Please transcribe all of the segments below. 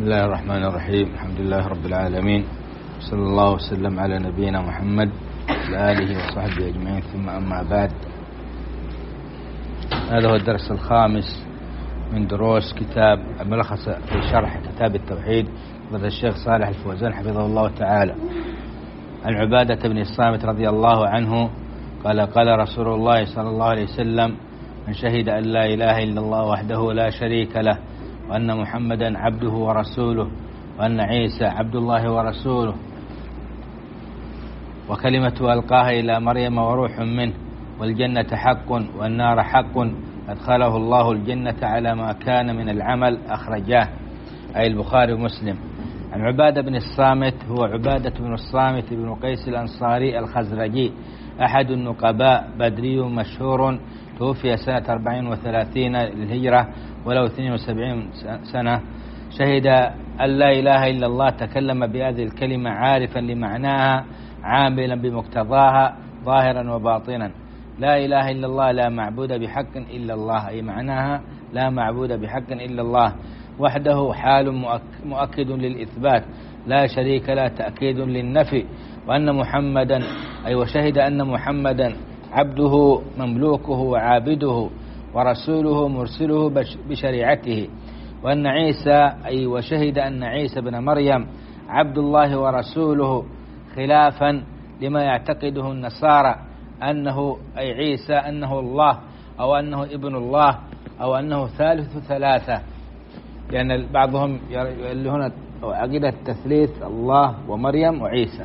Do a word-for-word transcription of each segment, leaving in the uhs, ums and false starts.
الله الرحمن الرحيم. الحمد لله رب العالمين، صلى الله وسلم على نبينا محمد وعلى آله وصحبه أجمعين، ثم أما بعد. هذا هو الدرس الخامس من دروس كتاب الملخص في شرح كتاب التوحيد لدى الشيخ صالح الفوزان حفظه الله تعالى. عن عبادة بن الصامت رضي الله عنه قال قال رسول الله صلى الله عليه وسلم: من شهد أن لا إله إلا الله وحده لا شريك له، وأن محمدا عبده ورسوله، وأن عيسى عبد الله ورسوله، وكلمة ألقاها إلى مريم وروح منه، والجنة حق والنار حق، أدخله الله الجنة على ما كان من العمل، أخرجاه، أي البخاري ومسلم. عن عبادة بن الصامت، هو عبادة بن الصامت بن قيس الأنصاري الخزرجي، أحد النقباء، بدري مشهور، توفي سنة أربعين وثلاثين للهجرة ولو اثنين وسبعين سنة. شهد أن لا إله إلا الله، تكلم بهذه الكلمة عارفا لمعناها عاملا بمقتضاها ظاهرا وباطنا. لا إله إلا الله، لا معبود بحق إلا الله، أي معناها لا معبود بحق إلا الله وحده، حال مؤكد للإثبات، لا شريك له تأكيد للنفي. وأن محمدا، أي وشهد أن محمدا عبده مملوكه وعابده ورسوله مرسله بشريعته. وأن عيسى، أي وشهد أن عيسى بن مريم عبد الله ورسوله، خلافا لما يعتقده النصارى أنه، أي عيسى أنه الله أو أنه ابن الله أو أنه ثالث ثلاثة، لأن بعضهم يقولون عقيدة التثليث الله ومريم وعيسى.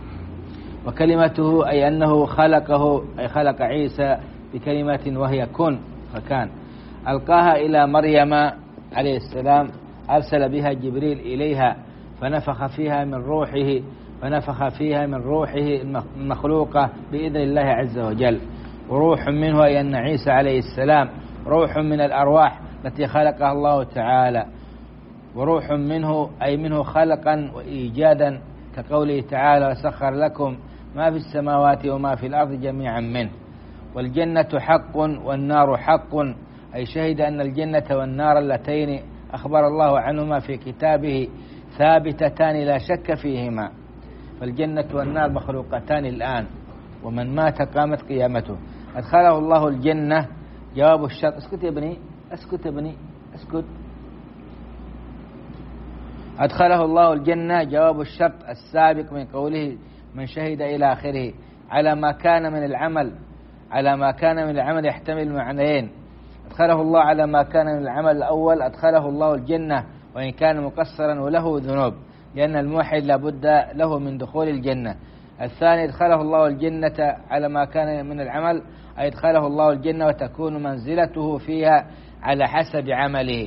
وكلمته، أي أنه خلقه، أي خلق عيسى بكلمة وهي كن فكان، ألقاها إلى مريم عليه السلام، أرسل بها جبريل إليها فنفخ فيها من روحه فنفخ فيها من روحه المخلوقة بإذن الله عز وجل. وروح منه، أي أن عيسى عليه السلام روح من الأرواح التي خلقها الله تعالى. وروح منه، أي منه خلقا وإيجادا، كقوله تعالى: وسخر لكم ما في السماوات وما في الأرض جميعا منه. والجنة حق والنار حق، أي شهد أن الجنة والنار اللتين أخبر الله عنهما في كتابه ثابتتان لا شك فيهما. فالجنة والنار مخلوقتان الآن، ومن مات قامت قيامته. أدخله الله الجنة، جواب الشرط. اسكت يا ابني، اسكت يا ابني، اسكت. أدخله الله الجنة، جواب الشرط السابق من قوله من شهد إلى آخره، على ما كان من العمل، على ما كان من العمل يحتمل معنيين. أدخله الله على ما كان من العمل الأول، أدخله الله الجنة وإن كان مقصرا وله ذنوب، لأن الموحد لابد له من دخول الجنة. الثاني أدخله الله الجنة على ما كان من العمل، أي أدخله الله الجنة وتكون منزلته فيها على حسب عمله.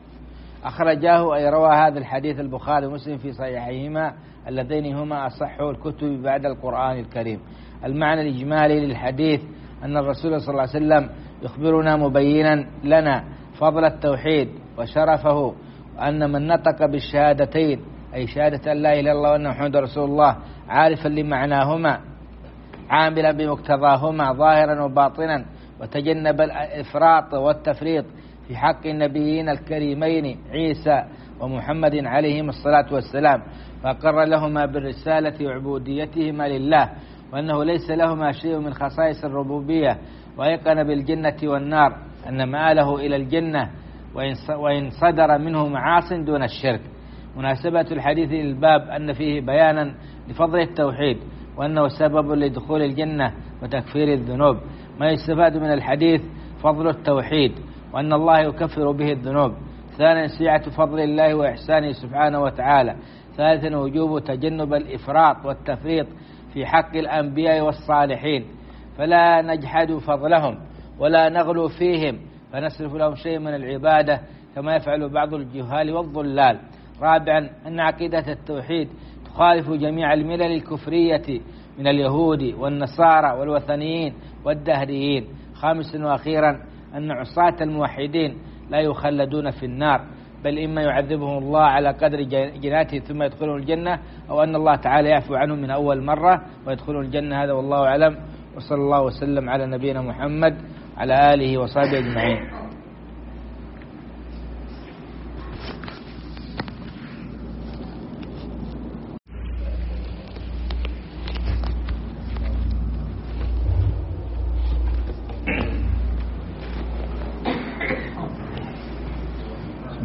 أخرجاه، أي روى هذا الحديث البخاري ومسلم في صحيحيهما اللذين هما أصح الكتب بعد القرآن الكريم. المعنى الإجمالي للحديث أن الرسول صلى الله عليه وسلم يخبرنا مبينا لنا فضل التوحيد وشرفه، أن من نطق بالشهادتين، أي شهادة أن لا إله إلا الله وأن محمد رسول الله، عارفا لمعناهما عاملا بمقتضاهما ظاهرا وباطنا، وتجنب الإفراط والتفريط في حق النبيين الكريمين عيسى ومحمد عليهم الصلاة والسلام، فأقر لهما بالرسالة وعبوديتهما لله، وأنه ليس لهما شيء من خصائص الربوبية، وأيقن بالجنة والنار أن مآله إلى الجنة، وإن صدر منه معاص دون الشرك. مناسبة الحديث للباب أن فيه بيانا لفضل التوحيد، وأنه سبب لدخول الجنة وتكفير الذنوب. ما يستفاد من الحديث فضل التوحيد، وأن الله يكفر به الذنوب. ثانيا سعة فضل الله وإحسانه سبحانه وتعالى. ثالثا وجوب تجنب الإفراط والتفريط في حق الأنبياء والصالحين، فلا نجحد فضلهم ولا نغلو فيهم فنصرف لهم شيء من العبادة كما يفعل بعض الجهال والضلال. رابعا أن عقيدة التوحيد تخالف جميع الملل الكفرية من اليهود والنصارى والوثنيين والدهريين. خامسا وأخيرا أن عصاة الموحدين لا يخلدون في النار، بل إما يعذبهم الله على قدر جناته ثم يدخلون الجنة، أو أن الله تعالى يعفو عنهم من أول مرة ويدخلون الجنة. هذا والله أعلم، وصلى الله وسلم على نبينا محمد على آله وصحبه أجمعين.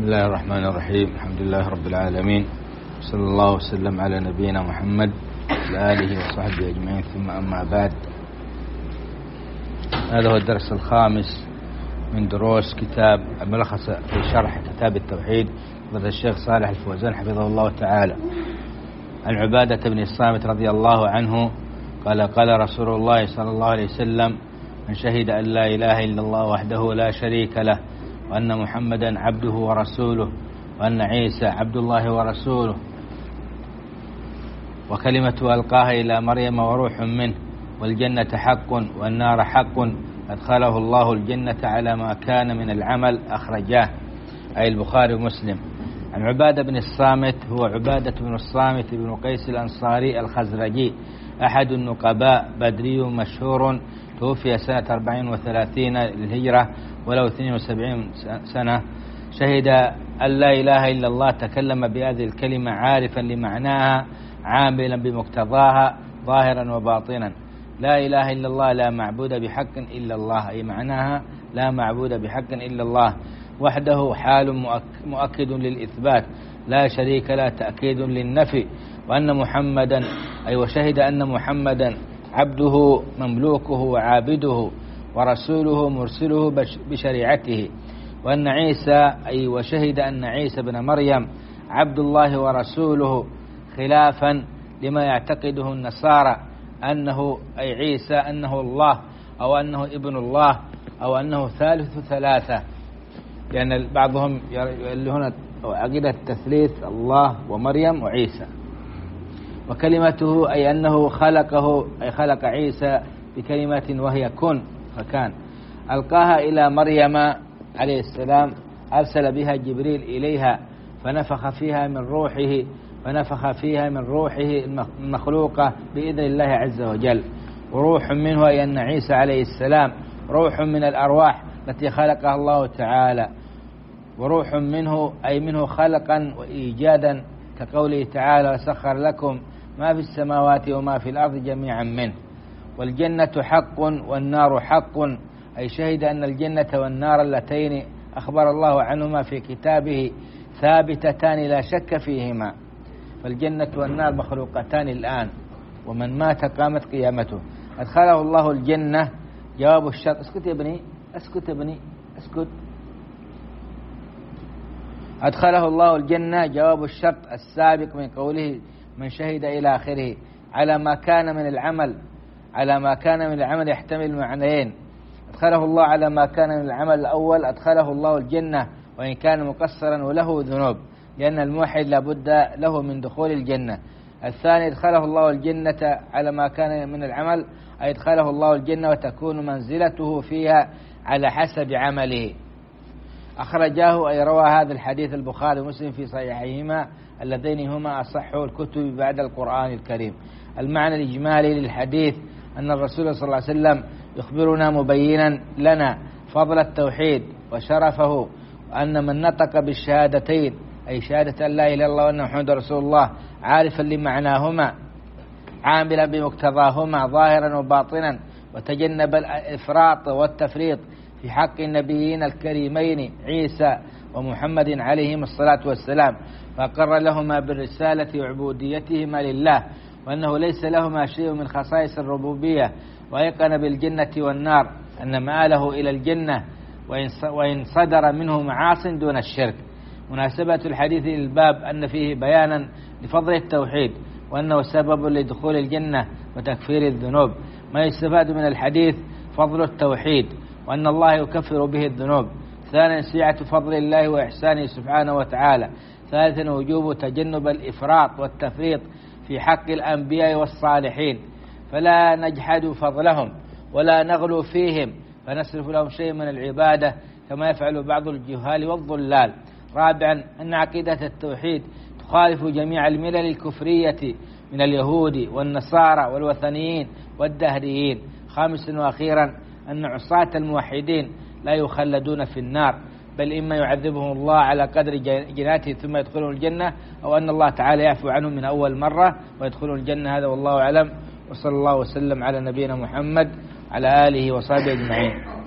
الله الرحمن الرحيم. الحمد لله رب العالمين، صلى الله وسلم على نبينا محمد وعلى آله وصحبه أجمعين، ثم أما بعد. هذا هو الدرس الخامس من دروس كتاب الملخص في شرح كتاب التوحيد لدى الشيخ صالح الفوزان حفظه الله تعالى. عن عبادة بن الصامت رضي الله عنه قال قال رسول الله صلى الله عليه وسلم: من شهد أن لا إله إلا الله وحده لا شريك له، وأن محمدا عبده ورسوله، وأن عيسى عبد الله ورسوله، وكلمته ألقاها إلى مريم وروح منه، والجنة حق والنار حق، أدخله الله الجنة على ما كان من العمل، أخرجاه، أي البخاري ومسلم. عن عبادة بن الصامت، هو عبادة بن الصامت بن قيس الأنصاري الخزرجي، أحد النقباء، بدري مشهور، توفي سنة أربعين وثلاثين للهجرة وله اثنين وسبعين سنة. شهد أن لا إله إلا الله، تكلم بهذه الكلمة عارفا لمعناها عاملا بمقتضاها ظاهرا وباطنا. لا إله إلا الله، لا معبود بحق إلا الله، أي معناها لا معبود بحق إلا الله وحده، حال مؤكد للإثبات، لا شريك له تأكيد للنفي. وأن محمدا، أي وشهد أن محمدا عبده مملوكه وعابده ورسوله مرسله بشريعته. وأن عيسى، أي وشهد أن عيسى بن مريم عبد الله ورسوله، خلافا لما يعتقده النصارى أنه، أي عيسى أنه الله أو أنه ابن الله أو أنه ثالث ثلاثة، لأن يعني بعضهم يقولون عقيدة التثليث الله ومريم وعيسى. وكلمته، أي أنه خلقه، أي خلق عيسى بكلمة وهي كن فكان، ألقاها إلى مريم عليه السلام، أرسل بها جبريل إليها فنفخ فيها من روحه فنفخ فيها من روحه المخلوقة بإذن الله عز وجل. وروح منه، أي أن عيسى عليه السلام روح من الأرواح التي خلقها الله تعالى. وروح منه، أي منه خلقا وإيجادا، كقوله تعالى: وسخر لكم ما في السماوات وما في الأرض جميعا منه. والجنة حق والنار حق، أي شهد أن الجنة والنار اللتين أخبر الله عنهما في كتابه ثابتتان لا شك فيهما. فالجنة والنار مخلوقتان الآن، ومن مات قامت قيامته. أدخله الله الجنة، جواب الشرط. اسكت يا ابني، اسكت يا ابني، اسكت. أدخله الله الجنة، جواب الشرط السابق من قوله من شهد إلى آخره، على ما كان من العمل على ما كان من العمل يحتمل معنيين. أدخله الله على ما كان من العمل الأول، أدخله الله الجنة وإن كان مقصرا وله ذنوب، لأن الموحد لابد له من دخول الجنة. الثاني أدخله الله الجنة على ما كان من العمل، أي أدخله الله الجنة وتكون منزلته فيها على حسب عمله. أخرجاه، أي روى هذا الحديث البخاري ومسلم في صحيحيهما اللذين هما أصح الكتب بعد القرآن الكريم. المعنى الإجمالي للحديث أن الرسول صلى الله عليه وسلم يخبرنا مبينا لنا فضل التوحيد وشرفه، وأن من نطق بالشهادتين، أي شهادة أن لا إله إلا الله وأن محمد رسول الله، عارفا لمعناهما عاملا بمقتضاهما ظاهرا وباطنا، وتجنب الإفراط والتفريط في حق النبيين الكريمين عيسى ومحمد عليهم الصلاة والسلام، فأقر لهما بالرسالة وعبوديتهما لله، وأنه ليس لهما شيء من خصائص الربوبية، وأيقن بالجنة والنار أن مآله إلى الجنة، وإن صدر منه معاص دون الشرك. مناسبة الحديث للباب أن فيه بيانا لفضل التوحيد، وأنه سبب لدخول الجنة وتكفير الذنوب. ما يستفاد من الحديث فضل التوحيد، وأن الله يكفر به الذنوب. ثانيا سعة فضل الله وإحسانه سبحانه وتعالى. ثالثا وجوب تجنب الإفراط والتفريط في حق الأنبياء والصالحين، فلا نجحد فضلهم ولا نغلو فيهم فنصرف لهم شيء من العبادة كما يفعل بعض الجهال والضلال. رابعا أن عقيدة التوحيد تخالف جميع الملل الكفرية من اليهود والنصارى والوثنيين والدهريين. خامسا وأخيرا أن عصاة الموحدين لا يخلدون في النار، بل إما يعذبهم الله على قدر جناته ثم يدخلون الجنة، أو أن الله تعالى يعفو عنهم من أول مرة ويدخلون الجنة. هذا والله أعلم، وصلى الله وسلم على نبينا محمد على آله وصحبه أجمعين.